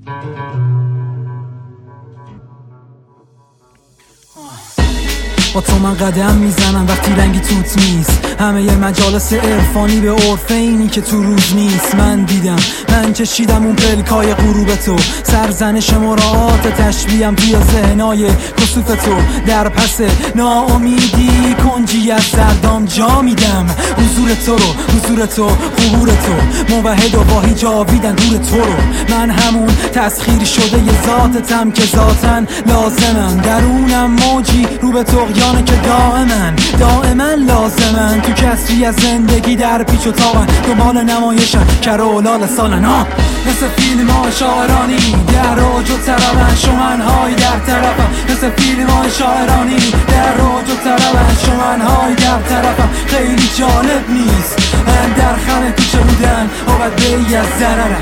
با تو من قدم میزنم وقتی رنگی توت نیست، همه ی مجالس عرفانی به عرف اینی که تو روز نیست. من دیدم، من چشیدم اون پلکای غروب تو، سرزنش مراعات تشبیهم توی ذهنای کسوف تو. در پس ناامیدی کنجی از سردام جا میدم، حضور تو رو، حضور تو، قبور تو، موحد و واهی جاویدن دور تو رو. من همون تسخیر شده ی ذاتتم که ذاتن لازمم، درونم موجی رو به طغیانه که دائما لازمن. تو کسری از زندگی در پیچ و تابن، دنبال نمایشن کرولال سالن ها، مثل فیلم های شاعرانی در اوج و طربن، شمنهای در طرفم. مثل فیلم های شاعرانی در اوج و طربن، شمنهای در طرفم. خیلی جالب نیست من در خم کوچه بودن و بدهی از ضررم.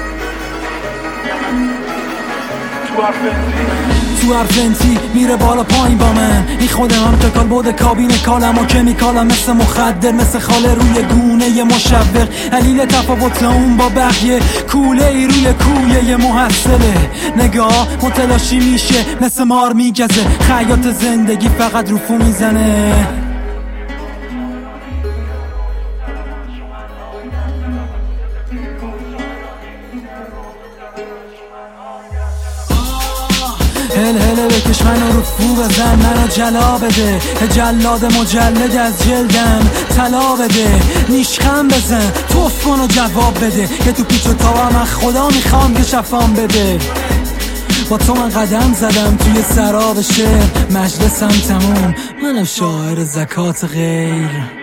تو ارفنتی میره بالا پایین با من، این خودم هم تکال بوده کابین کالم و کمیکالم، مثل مخدر، مثل خاله روی گونه ی مشوق. علیل تفاوت اون با بقیه، کوله ای روی کویه ی محصله. نگاه متلاشی میشه مثل مار میگزه، خیاط زندگی فقط روفو میزنه. هل بکش منو رو فو بزن، منو جلا بده، جلاد مجلد از جلدم طلا بده. نیشخم بزن، توف کن و جواب بده، که تو پیچ و تابم از خدا میخوام که شفام بده. با تو من قدم زدم توی سراب شعر، مجلسم تموم، منم شاعر زکات غیر.